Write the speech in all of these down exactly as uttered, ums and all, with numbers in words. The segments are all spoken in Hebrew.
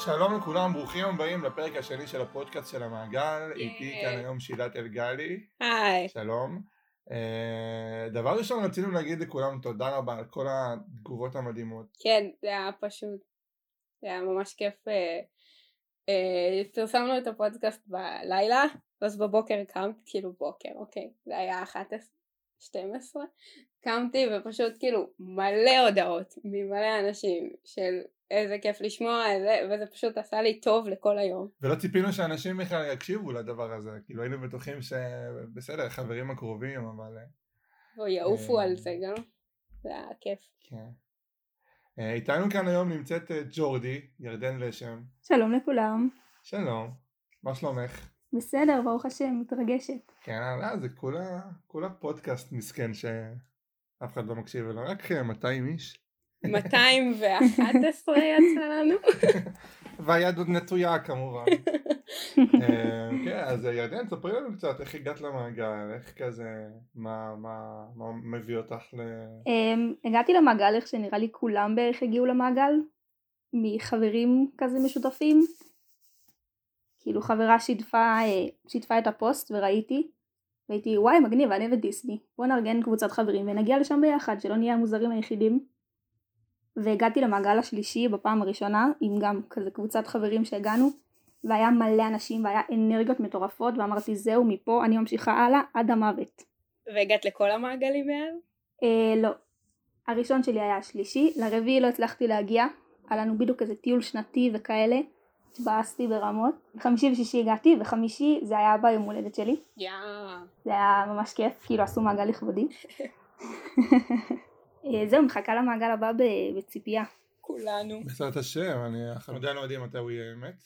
שלום לכולם, ברוכים הבאים לפרק השני של הפודקאסט של המעגל. איתי כאן היום שילת אלגלי. היי. שלום. דבר ראשון רצינו להגיד לכולם תודה רבה על כל התגובות המדהימות. כן, זה היה פשוט, זה היה ממש כיף. פרסמנו את הפודקאסט בלילה, אז בבוקר קמתי, כאילו בוקר, אוקיי, זה היה אחת עשרה שתים עשרה, קמתי ופשוט כאילו מלא הודעות ממלא אנשים של איזה כיף לשמוע, וזה פשוט עשה לי טוב לכל היום. ולא ציפינו שאנשים בכלל יקשיבו לדבר הזה, כאילו היינו בטוחים שבסדר, חברים הקרובים, אבל... או יעופו על זה גם, זה היה כיף. כן. איתנו כאן היום נמצאת ג'ורדי, ירדן לשם. שלום לכולם. שלום, מה שלומך? בסדר, ברוך השם, מתרגשת. כן, זה כולה, כולה פודקאסט מסכן שאף אחד לא מקשיב אלו, רק מאתיים איש. מאתיים ואחת עשרה יצא לנו. והיד עוד נטויה כמובן. כן, אז ירדן, ספרי לנו קצת איך הגעת למעגל, איך כזה, מה, מה, מה מביא אותך ל... הגעתי למעגל איך שנראה לי כולם בערך הגיעו למעגל, מחברים כזה משותפים. כאילו חברה שיתפה, שיתפה את הפוסט וראיתי, והייתי וואי מגניב, אני ודיסני, בוא נארגן קבוצת חברים ונגיע לשם ביחד, שלא נהיה המוזרים היחידים. והגעתי למעגל השלישי בפעם הראשונה, עם גם כזה קבוצת חברים שהגענו, והיה מלא אנשים והיה אנרגיות מטורפות, ואמרתי זהו מפה אני ממשיכה הלאה עד המוות. והגעת לכל המעגלים מאז? אה, לא. הראשון שלי היה השלישי, לרביעי לא הצלחתי להגיע, היה לנו בדיוק איזה טיול שנתי וכאלה, התבאסתי ברמות. חמישי ושישי הגעתי, וחמישי זה היה ביום הולדת שלי. יא. זה היה ממש כיף, כאילו עשו מעגל לכבודי. זהו, מחכה למעגל הבא בציפייה. כולנו. בעזרת השם, אנחנו עדיין לא יודעים מתי הוא יהיה אמת.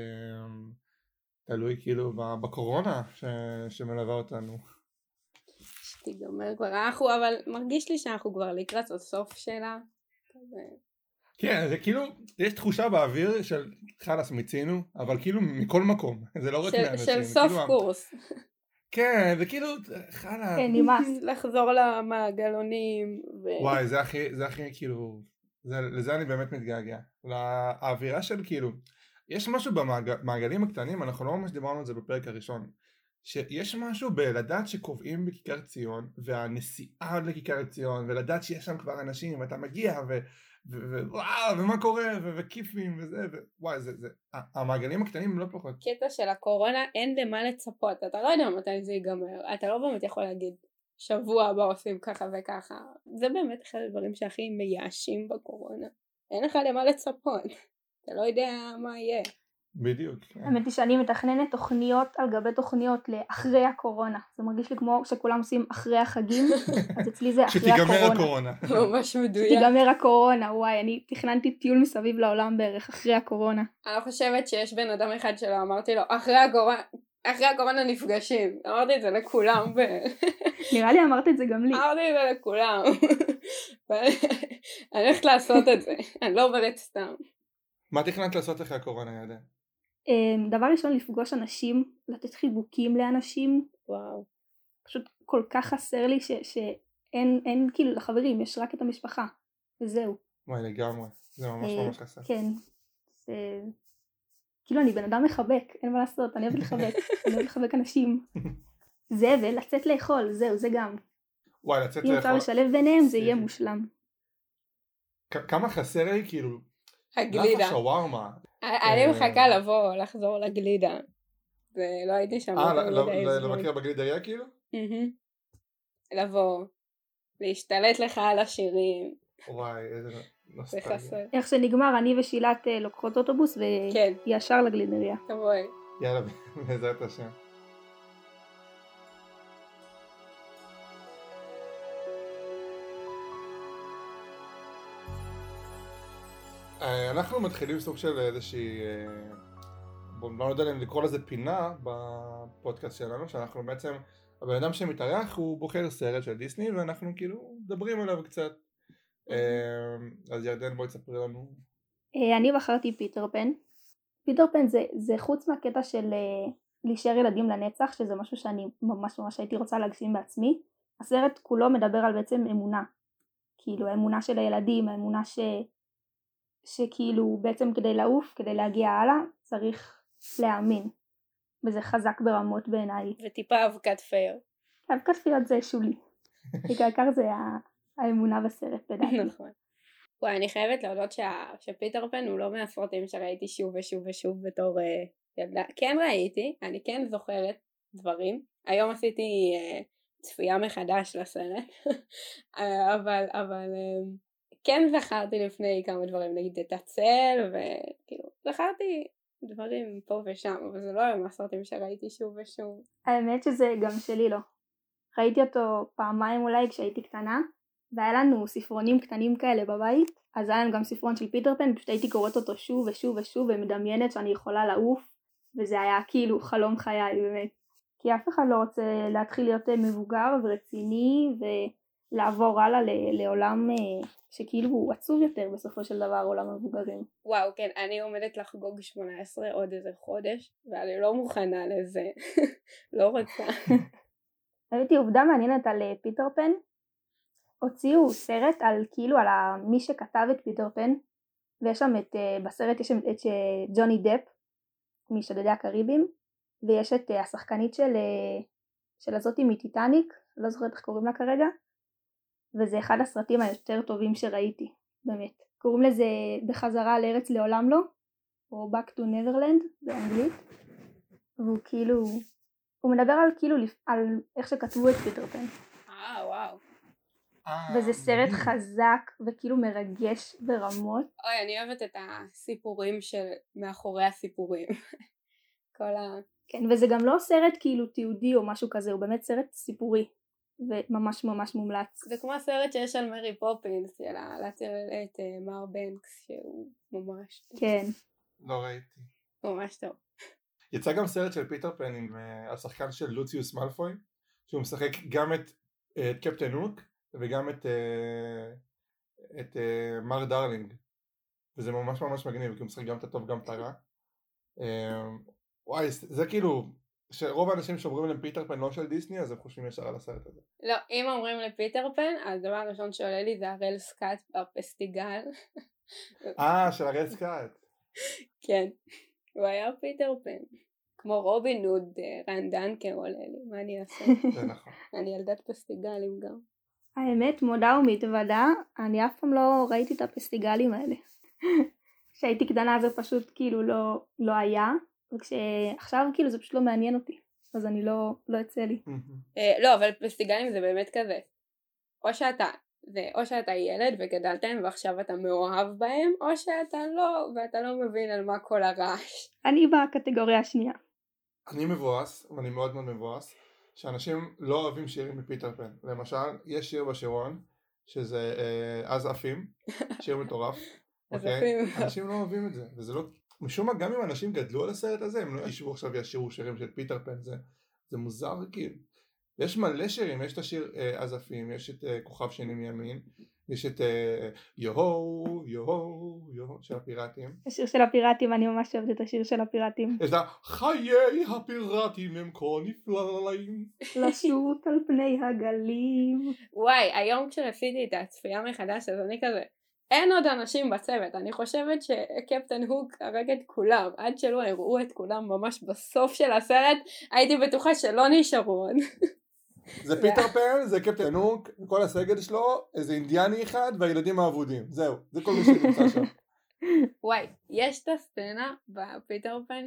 תלוי כאילו בקורונה שמלווה אותנו. שתיגמר כבר, אנחנו, אבל מרגיש לי שאנחנו כבר לקראת הסוף שלה. כן, זה כאילו, יש תחושה באוויר של חלס מיצינו, אבל כאילו מכל מקום, זה לא רק מאנשים. של סוף קורס. כן, זה כאילו, חלס. כן, נמאס. לחזור למעגלונים. וואי, זה הכי, זה הכי כאילו, לזה אני באמת מתגעגע. לאווירה של כאילו, יש משהו במעגלים הקטנים, אנחנו לא ממש דיברנו על זה בפרק הראשון, שיש משהו בלדעת שקובעים בכיכר ציון, והנסיעה לכיכר ציון, ולדעת שיש שם כבר אנשים, ואתה מגיע, ו... ווואו, ומה קורה, וכיפים, וזה, וואי, זה, זה, המעגלים הקטנים הם לא פחות. קטע של הקורונה, אין למה לצפות, אתה לא יודע מתי זה ייגמר, אתה לא באמת יכול להגיד, שבוע הבא עושים ככה וככה, זה באמת אחד הדברים שהכי מייאשים בקורונה, אין לך למה לצפות, אתה לא יודע מה יהיה. בדיוק. האמת היא שאני מתכננת תוכניות על גבי תוכניות לאחרי הקורונה. זה מרגיש לי כמו שכולם עושים אחרי החגים, אז אצלי זה אחרי הקורונה. שתיגמר הקורונה. ממש מדויק. שתיגמר הקורונה, וואי, אני תכננתי טיול מסביב לעולם בערך אחרי הקורונה. אני לא חושבת שיש בן אדם אחד שלא אמרתי לו, אחרי הקורונה, אחרי הקורונה נפגשים. אמרתי את זה לכולם. נראה לי אמרת את זה גם לי. אמרתי את זה לכולם. אני הולכת לעשות את זה, אני לא אומרת סתם. מה תכננת לעשות אחרי הקורונה, ירדן? דבר ראשון, לפגוש אנשים, לתת חיבוקים לאנשים. וואו. פשוט כל כך חסר לי ש, שאין אין, כאילו לחברים, יש רק את המשפחה, וזהו. וואי, לגמרי, זה ממש ממש חסר. כן, זה... כאילו אני בן אדם מחבק, אין מה לעשות, אני אוהבת לחבק, אני אוהבת לחבק אנשים. זה ולצאת לאכול, זהו, זה גם. וואי, לצאת לאכול. אם אפשר לשלב ביניהם, זה יהיה מושלם. כמה חסר לי, כאילו, הגלידה. לאפה שווארמה. אני מחכה לבוא, לחזור לגלידה. ולא הייתי שם. אה, לבקר בגלידה היה כאילו? לבוא, להשתלט לך על השירים. וואי, איזה זה חסר. איך שנגמר, אני ושילת לוקחות אוטובוס וישר לגלידריה. תבואי. יאללה, בעזרת השם. אנחנו מתחילים סוג של איזושהי, בואו לא יודע אם לקרוא לזה פינה בפודקאסט שלנו, שאנחנו בעצם, הבן אדם שמתארח הוא בוחר סרט של דיסני ואנחנו כאילו מדברים עליו קצת. אז ירדן, בואי תספרי לנו. אני בחרתי פיטר פן. פיטר פן זה, זה חוץ מהקטע של להישאר ילדים לנצח, שזה משהו שאני ממש ממש הייתי רוצה להגשים בעצמי. הסרט כולו מדבר על בעצם אמונה, כאילו האמונה של הילדים, האמונה ש... שכאילו בעצם כדי לעוף, כדי להגיע הלאה, צריך להאמין. וזה חזק ברמות בעיניי. וטיפה אבקת פייר. אבקת פייר זה שולי. בעיקר זה האמונה בסרט, לדעתי. נכון. וואי, אני חייבת להודות שפיטר פן הוא לא מהסרטים שראיתי שוב ושוב ושוב בתור ילדה. כן ראיתי, אני כן זוכרת דברים. היום עשיתי צפייה מחדש לסרט, אבל, אבל כן זכרתי לפני כמה דברים, נגיד את הצל, וכאילו, זכרתי דברים פה ושם, אבל זה לא היו מהסרטים שראיתי שוב ושוב. האמת שזה גם שלי לא. ראיתי אותו פעמיים אולי כשהייתי קטנה, והיה לנו ספרונים קטנים כאלה בבית, אז היה לנו גם ספרון של פיטר פן, פשוט הייתי קוראת אותו שוב ושוב ושוב, ומדמיינת שאני יכולה לעוף, וזה היה כאילו חלום חיי באמת. כי אף אחד לא רוצה להתחיל להיות מבוגר ורציני, ולעבור הלאה לעולם שכאילו הוא עצוב יותר בסופו של דבר, עולם המבוגרים. וואו, כן, אני עומדת לחגוג שמונה עשרה עוד איזה חודש, ואני לא מוכנה לזה, לא רוצה. ראיתי עובדה מעניינת על פיטר פן, הוציאו סרט על כאילו על מי שכתב את פיטר פן, ויש שם את, בסרט יש שם את ג'וני דפ, משודדי הקריבים, ויש את השחקנית של, של הזאתי מטיטניק, לא זוכרת איך קוראים לה כרגע, וזה אחד הסרטים היותר טובים שראיתי, באמת. קוראים לזה בחזרה לארץ לעולם לא, או Back to Neverland באנגלית, והוא כאילו, הוא מדבר על כאילו על איך שכתבו את פיטר פן. אה, וואו. וזה סרט חזק וכאילו מרגש ברמות. אוי, אני אוהבת את הסיפורים של מאחורי הסיפורים. כל ה... כן, וזה גם לא סרט כאילו תיעודי או משהו כזה, הוא באמת סרט סיפורי, וממש ממש מומלץ. זה כמו הסרט שיש על מרי פופינס, להציע את מר בנקס, שהוא ממש... כן. לא ראיתי. ממש טוב. יצא גם סרט של פיטר פן עם השחקן של לוציוס מאלפוי, שהוא משחק גם את קפטן הוק, וגם את, את מר דרלינג, וזה ממש ממש מגניב, כי הוא משחק גם את הטוב גם את הרע. וואי, זה כאילו, שרוב האנשים שאומרים להם פיטר פן לא של דיסני, אז הם חושבים ישר על הסרט הזה. לא, אם אומרים לפיטר פן, אז הדבר הראשון שעולה לי זה הראל סקאט בפסטיגל. אה, של הראל סקאט. כן, הוא היה פיטר פן. כמו רובין הוד, רן דנקר עולה לי, מה אני אעשה? זה נכון. אני ילדת פסטיגלים גם. האמת, מודה ומתוודה, אני אף פעם לא ראיתי את הפסטיגלים האלה. כשהייתי קטנה זה פשוט כאילו לא, לא היה, וכשעכשיו כאילו זה פשוט לא מעניין אותי, אז אני לא, לא יצא לי. לא, אבל פסטיגלים זה באמת כזה. או שאתה, זה, או שאתה ילד וגדלת בהם ועכשיו אתה מאוהב בהם, או שאתה לא, ואתה לא מבין על מה כל הרעש. אני בקטגוריה השנייה. אני מבואס, ואני מאוד מאוד מבואס, שאנשים לא אוהבים שירים מפיטר פן. למשל, יש שיר בשירון, שזה אה, אז עפים, שיר מטורף. אז אוקיי? עפים. אנשים לא אוהבים את זה, וזה לא... משום מה, גם אם אנשים גדלו על הסרט הזה, הם לא ישבו עכשיו וישירו שירים של פיטר פן, זה, זה מוזר כאילו. יש מלא שירים, יש את השיר אה, אז עפים, יש את אה, כוכב שני מימין, יש את אה, יוהו, יוהו, יוהו, של הפיראטים. השיר של הפיראטים, אני ממש אוהבת את השיר של הפיראטים. יש את חיי הפיראטים הם כה נפלאים. לשוט על פני הגלים. וואי, היום כשעשיתי את הצפייה מחדש, אז אני כזה, אין עוד אנשים בצוות, אני חושבת שקפטן הוק הרג את כולם, עד שלא הראו את כולם ממש בסוף של הסרט, הייתי בטוחה שלא נשארו עוד. זה פיטר פן, זה קפטן הוק, כל הסגל שלו, איזה אינדיאני אחד והילדים האבודים, זהו, זה כל מי שנמצא שם. וואי, יש את הסצנה בפיטר פן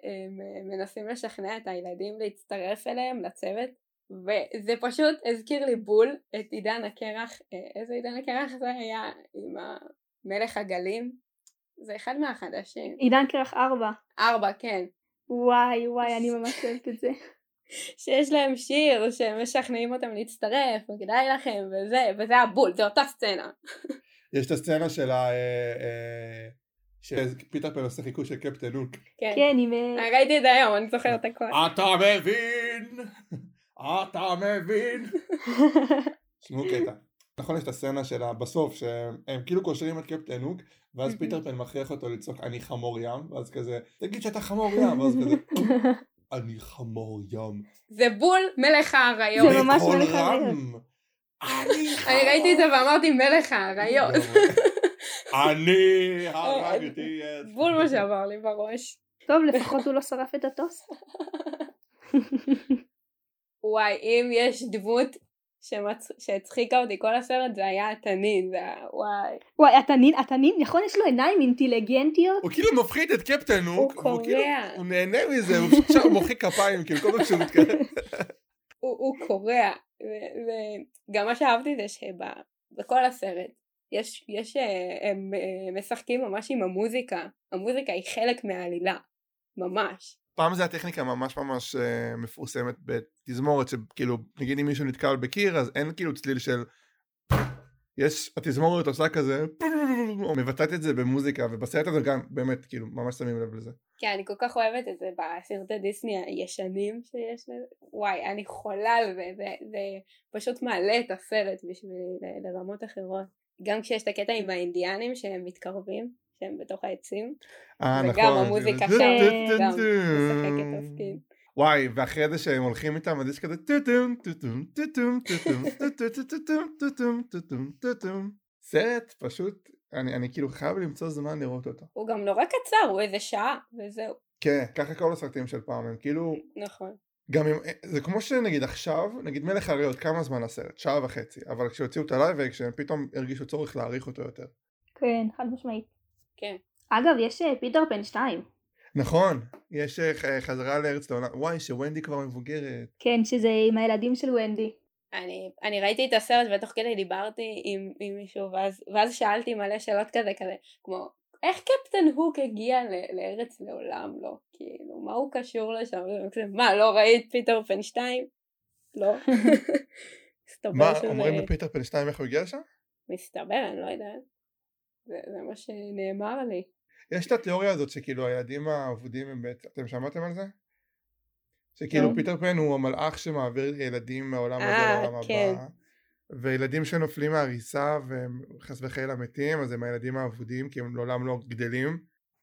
שמנסים לשכנע את הילדים להצטרף אליהם לצוות, וזה פשוט הזכיר לי בול את עידן הקרח. איזה עידן הקרח זה היה עם מלך הגלים? זה אחד מהחדשים. עידן קרח ארבע. ארבע, כן. וואי וואי, אני ממש אוהבת את זה. שיש להם שיר שהם משכנעים אותם להצטרף, וכדאי לכם, וזה, וזה הבול, זה אותה סצנה. יש את הסצנה של ה... שפיטר פן עושה חיקוי של קפטן הוק. כן, עם... ראיתי את זה היום, אני זוכרת הכל. אתה מבין? אתה מבין? שמו קטע. נכון, יש את הסצנה שלה בסוף, שהם כאילו קושרים את קפטן הוק, ואז פיטר פן מכריח אותו לצעוק אני חמור ים, ואז כזה, תגיד שאתה חמור ים, ואז כזה, אני חמור ים. זה בול מלך האריות. זה ממש מלך האריות. אני ראיתי את זה ואמרתי מלך האריות. אני הרגתי את... בול מה שעבר לי בראש. טוב, לפחות הוא לא שרף את הטוס. וואי, אם יש דמות שהצחיקה אותי כל הסרט, זה היה התנין, זה היה וואי. וואי, התנין, התנין, נכון, יש לו עיניים אינטליגנטיות. הוא כאילו מפחיד את קפטן, הוא קורע. הוא נהנה מזה, הוא פשוט שם מוחא כפיים, כאילו כל כך שהוא מתקרב. הוא קורע, וגם מה שאהבתי זה שבכל הסרט, יש, יש, הם משחקים ממש עם המוזיקה, המוזיקה היא חלק מהעלילה, ממש. פעם זה הטכניקה ממש ממש מפורסמת בתזמורת, שכאילו, נגיד אם מישהו נתקל בקיר, אז אין כאילו צליל של, יש, התזמורת עושה כזה, או מבטאת את זה במוזיקה, ובסרט הזה גם באמת, כאילו, ממש שמים לב לזה. כן, אני כל כך אוהבת את זה בסרטי דיסני הישנים שיש לזה, וואי, אני חולה על זה, זה, זה פשוט מעלה את הסרט בשביל לרמות אחרות. גם כשיש את הקטע עם האינדיאנים שהם מתקרבים, שהם בתוך העצים, וגם המוזיקה שם, גם משחקת תפקיד. וואי, ואחרי זה שהם הולכים איתם, אז יש כזה טוטום, טוטום, טוטום, טוטום, טוטום, טוטום, טוטום, טוטום. סרט פשוט, אני כאילו חייב למצוא זמן לראות אותו. הוא גם נורא קצר, הוא איזה שעה, וזהו. כן, ככה כל הסרטים של פעם, הם כאילו... נכון. גם אם, זה כמו שנגיד עכשיו, נגיד מלך האריות, כמה זמן הסרט? שעה וחצי, אבל כשהוציאו את הלייב אקשן, פתאום הרגישו צורך להעריך אותו יותר. כן, חד משמעית. כן. אגב, יש פיטר פן שתיים. נכון, יש חזרה לארץ לעונה, וואי, שוונדי כבר מבוגרת. כן, שזה עם הילדים של ונדי. אני, אני ראיתי את הסרט ותוך כדי דיברתי עם, עם מישהו, ואז, ואז שאלתי מלא שאלות כזה, כזה, כמו, איך קפטן הוק הגיע ל, לארץ לעולם לא? כאילו, מה הוא קשור לשם? מה, לא ראית פיטר פן שתיים? לא. מה, אומרים בפייטר פן שתיים איך הוא הגיע לשם? מסתבר, אני לא יודעת. זה, זה מה שנאמר לי. יש את התיאוריה הזאת שכאילו הילדים האבודים הם בעצם, אתם שמעתם על זה? שכאילו פיטר פן הוא המלאך שמעביר ילדים מהעולם הזה לעולם הבא, וילדים שנופלים מהריסה והם חס וחלילה מתים, אז הם הילדים האבודים כי הם לעולם לא גדלים.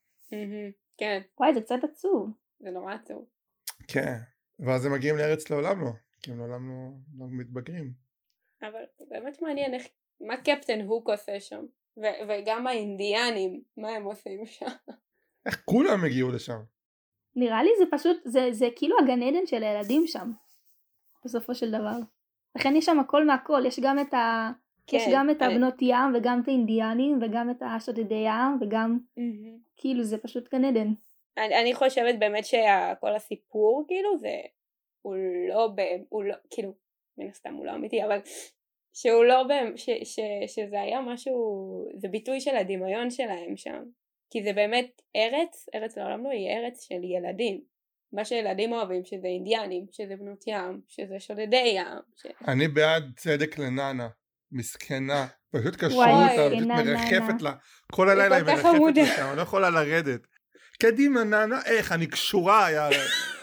כן. וואי, זה קצת עצוב. זה נורא עצוב. כן, ואז הם מגיעים לארץ לעולם לא, כי הם לעולם לא מתבגרים. אבל באמת מעניין איך, מה קפטן הוק עושה שם, וגם האינדיאנים, מה הם עושים שם. איך כולם הגיעו לשם? נראה לי זה פשוט, זה, זה כאילו הגן עדן של הילדים שם, בסופו של דבר. לכן יש שם הכל מהכל, יש גם את ה... כן, יש גם את הבנות ים וגם את האינדיאנים וגם את השודדי ים וגם mm-hmm. כאילו זה פשוט גן עדן. אני, אני חושבת באמת שכל הסיפור כאילו זה, הוא לא, ב, הוא לא, כאילו, מן הסתם הוא לא אמיתי, אבל שהוא לא, ב, ש, ש, שזה היה משהו, זה ביטוי של הדמיון שלהם שם. כי זה באמת ארץ, ארץ לעולם לא היא ארץ של ילדים. מה שילדים אוהבים, שזה אינדיאנים, שזה בנות ים, שזה שודדי ים. ש... אני בעד צדק לננה, מסכנה, פשוט קשרו אותה, פשוט מרחפת לה, כל הלילה היא מרחפת לשם, אני לא יכולה לרדת. קדימה ננה, איך, אני קשורה, יאללה.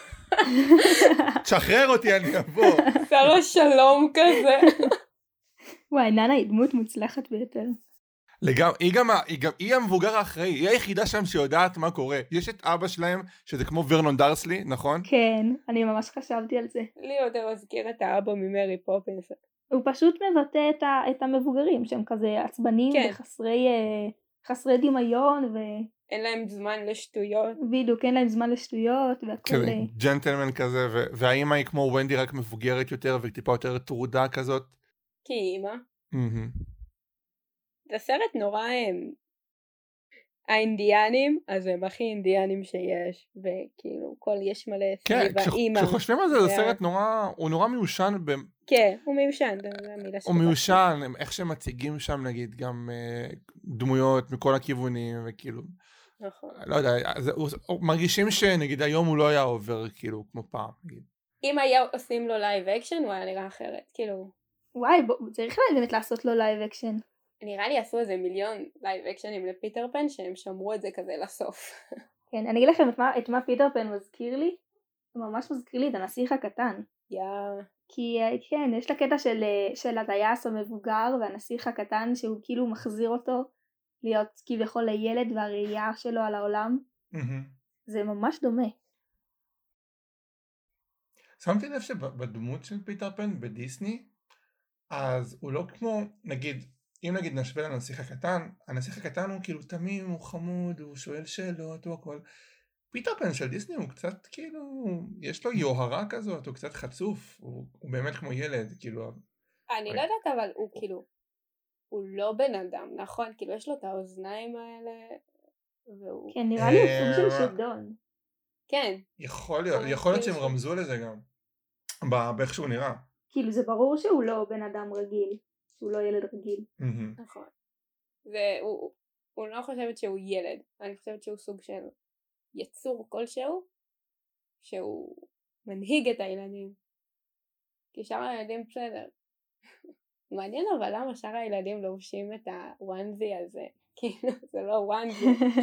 תשחרר אותי, אני אבוא. שר שלום כזה. וואי, ננה היא דמות מוצלחת ביותר. לגמרי, היא גם, היא גם, היא המבוגר האחראי, היא היחידה שם שיודעת מה קורה. יש את אבא שלהם, שזה כמו ורנון דרסלי, נכון? כן, אני ממש חשבתי על זה. לי יותר מזכיר את האבא ממרי פופינס. הוא פשוט מבטא את, ה, את המבוגרים, שהם כזה עצבנים כן. וחסרי חסרי דמיון, ו... אין להם זמן לשטויות. בדיוק, אין להם זמן לשטויות, והכל... כן, ג'נטלמן כזה, ו... והאמא היא כמו ונדי רק מבוגרת יותר, וטיפה יותר טרודה כזאת. כי אימא. Mm-hmm. זה סרט נורא הם, האינדיאנים, אז הם הכי אינדיאנים שיש, וכאילו כל יש מלא סביב האימא. כן, כשחושבים על זה, זה סרט נורא, הוא נורא מיושן. ב... כן, הוא מיושן, זה המילה הוא מיושן, איך שמציגים שם נגיד גם uh, דמויות מכל הכיוונים, וכאילו, נכון. לא יודע, זה, הוא, מרגישים שנגיד היום הוא לא היה עובר כאילו כמו פעם, נגיד. אם היה עושים לו לייב אקשן, הוא היה נראה אחרת, כאילו. וואי, בוא, צריך באמת לעשות לו לייב אקשן. נראה לי עשו איזה מיליון לייב אקשנים לפיטר פן שהם שמרו את זה כזה לסוף. כן, אני אגיד לכם את מה, את מה פיטר פן מזכיר לי. הוא ממש מזכיר לי את הנסיך הקטן. יא. כי כן, יש את הקטע של, של הטייס המבוגר והנסיך הקטן שהוא כאילו מחזיר אותו להיות כביכול לילד והראייה שלו על העולם. זה ממש דומה. שמתי לב שבדמות של פיטר פן בדיסני, אז הוא לא כמו, נגיד, אם נגיד נשווה לנסיך הקטן, הנסיך הקטן הוא כאילו תמים, הוא חמוד, הוא שואל שאלות, הוא הכל. פיטר פן של דיסני הוא קצת כאילו, יש לו יוהרה כזאת, הוא קצת חצוף, הוא, הוא באמת כמו ילד, כאילו. אני לא יודעת, אבל הוא כאילו, הוא לא בן אדם, נכון? כאילו יש לו את האוזניים האלה, והוא... כן, נראה לי הוא סוג של שדון. כן. יכול להיות, יכול להיות שהם רמזו לזה גם, באיך שהוא נראה. כאילו זה ברור שהוא לא בן אדם רגיל, שהוא לא ילד רגיל. נכון. והוא, הוא לא חושבת שהוא ילד, אני חושבת שהוא סוג של יצור כלשהו, שהוא מנהיג את הילדים. כי שאר הילדים בסדר. מעניין אבל למה שאר הילדים לובשים את הוואנזי הזה, כאילו זה לא וואנזי.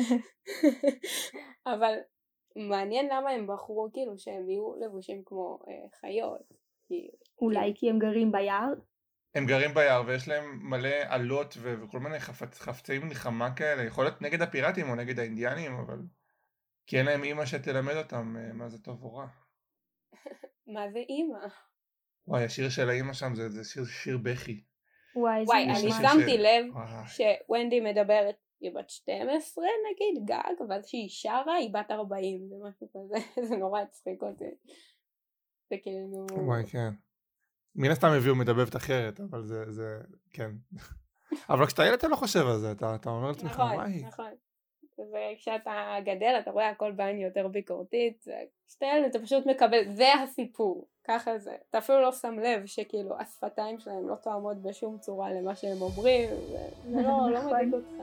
אבל מעניין למה הם בחרו כאילו שהם יהיו לבושים כמו אה, חיות. כי, אולי כאילו... כי הם גרים ביער? הם גרים ביער ויש להם מלא עלות ו- וכל מיני חפצ- חפצי מלחמה כאלה, יכול להיות נגד הפיראטים או נגד האינדיאנים, אבל כי אין להם אימא שתלמד אותם אה, מה זה טוב או רע. מה זה אימא? וואי, השיר של האימא שם זה, זה שיר, שיר בכי. וואי, וואי אני שמתי ש... לב וואי. שוונדי מדברת, היא בת שתים עשרה נגיד גג, ואז שהיא שרה היא בת ארבעים, זה משהו כזה, זה נורא הצחיק אותי. זה כאילו... וואי, כן. מן הסתם הביאו מדבבת אחרת, אבל זה, זה, כן. אבל כשאתה ילד אתה לא חושב על זה, אתה, אתה אומר לעצמך, נכון, וואי. נכון. וכשאתה גדל אתה רואה הכל בעין יותר ביקורתית, כשאתה ילד אתה פשוט מקבל, זה הסיפור, ככה זה. אתה אפילו לא שם לב שכאילו השפתיים שלהם לא תואמות בשום צורה למה שהם אומרים, זה לא, לא מדאיג אותך.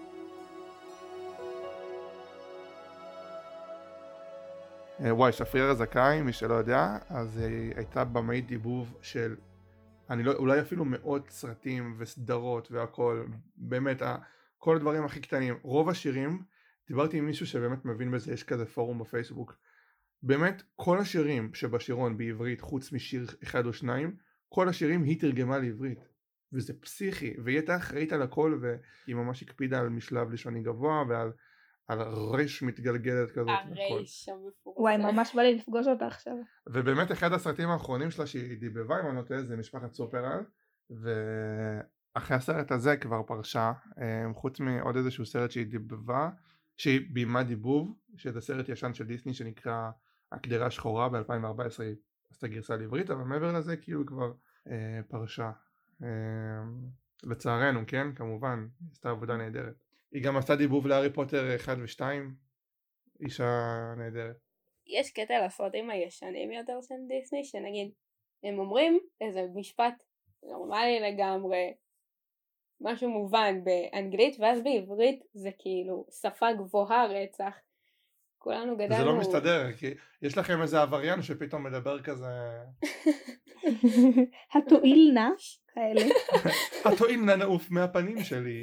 וואי, שפריר הזכאי, מי שלא יודע, אז היא הייתה במאית דיבוב של, אני לא, אולי אפילו מאות סרטים וסדרות והכל, באמת, כל הדברים הכי קטנים, רוב השירים, דיברתי עם מישהו שבאמת מבין בזה, יש כזה פורום בפייסבוק, באמת כל השירים שבשירון בעברית, חוץ משיר אחד או שניים, כל השירים היא תרגמה לעברית, וזה פסיכי, והיא הייתה אחראית על הכל, והיא ממש הקפידה על משלב לשוני גבוה, ועל על רש מתגלגלת כזאת. הרש המפורסם. וואי, ממש בא לי לפגוש אותה עכשיו. ובאמת אחד הסרטים האחרונים שלה שהיא דיבבה, אם אני לא טועה, זה משפחת סופרל, ואחרי הסרט הזה כבר פרשה, חוץ מעוד איזשהו סרט שהיא דיבבה, שהיא בימה דיבוב, שזה סרט ישן של דיסני שנקרא הקדרה השחורה, ב-אלפיים וארבע עשרה היא עשתה גרסה לעברית, אבל מעבר לזה כאילו כבר אה, פרשה. אה, לצערנו, כן, כמובן, היא עשתה עבודה נהדרת. היא גם עשתה דיבוב להארי פוטר אחד ושתיים, אישה נהדרת. יש קטע לסרטים הישנים יותר של דיסני, שנגיד, הם אומרים איזה משפט נורמלי לגמרי, משהו מובן באנגלית, ואז בעברית זה כאילו שפה גבוהה רצח. כולנו גדלנו... זה לא מסתדר, כי יש לכם איזה עבריין שפתאום מדבר כזה... התועיל נע, כאלה. התועיל נע נעוף מהפנים שלי.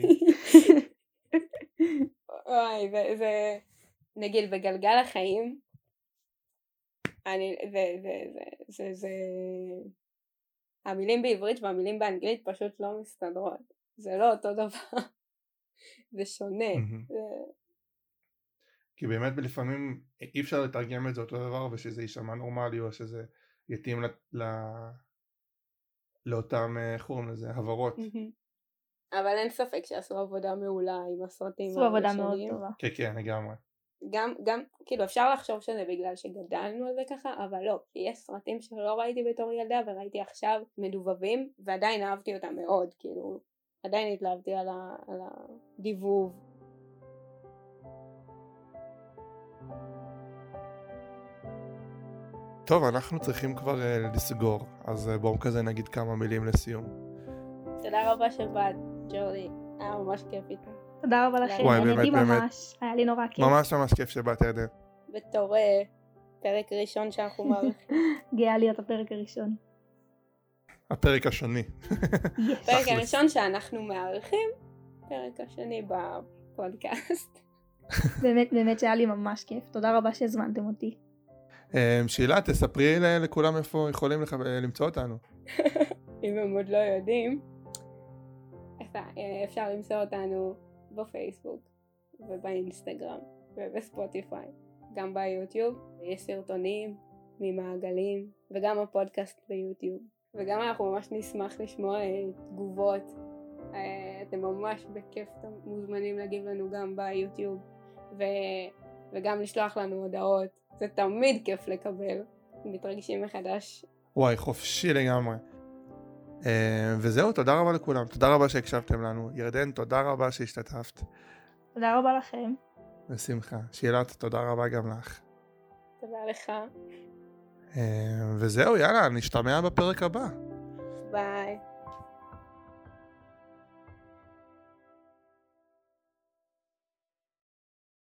וואי, זה... נגיד, בגלגל החיים, אני... זה... זה... זה... זה... המילים בעברית והמילים באנגלית פשוט לא מסתדרות. זה לא אותו דבר. זה שונה. כי באמת לפעמים אי אפשר לתרגם את זה אותו דבר ושזה יישמע נורמלי או שזה יתאים לאותם, איך קוראים לזה, הברות. אבל אין ספק שעשו עבודה מעולה עם הסרטים. עשו עבודה מאוד טובה. כן, כן, לגמרי. גם, גם, כאילו אפשר לחשוב שזה בגלל שגדלנו על זה ככה, אבל לא, כי יש סרטים שלא ראיתי בתור ילדה וראיתי עכשיו מדובבים, ועדיין אהבתי אותם מאוד, כאילו, עדיין התלהבתי על, ה, על הדיבוב. טוב, אנחנו צריכים כבר uh, לסגור, אז uh, בואו כזה נגיד כמה מילים לסיום. תודה רבה שבאת, ג'ורדי, היה ממש כיף איתה. תודה רבה לכם, נהניתי ממש, היה לי נורא כיף. ממש ממש כיף שבאת ירדן. בתור פרק ראשון שאנחנו מעריכים. גאה להיות הפרק הראשון. הפרק השני. הפרק הראשון שאנחנו מעריכים, פרק השני בפודקאסט. באמת, באמת שהיה לי ממש כיף, תודה רבה שהזמנתם אותי. שאלה, תספרי לכולם איפה יכולים למצוא אותנו. אם הם עוד לא יודעים, אפשר למצוא אותנו בפייסבוק ובאינסטגרם ובספוטיפיי, גם ביוטיוב, יש סרטונים ממעגלים וגם הפודקאסט ביוטיוב, וגם אנחנו ממש נשמח לשמוע תגובות אה, אתם ממש בכיף, אתם מוזמנים להגיב לנו גם ביוטיוב, ו... וגם לשלוח לנו הודעות, זה תמיד כיף לקבל, מתרגשים מחדש. וואי, חופשי לגמרי. Uh, וזהו, תודה רבה לכולם, תודה רבה שהקשבתם לנו. ירדן, תודה רבה שהשתתפת. תודה רבה לכם. בשמחה. שאלת, תודה רבה גם לך. תודה לך. Uh, וזהו, יאללה, נשתמע בפרק הבא. ביי.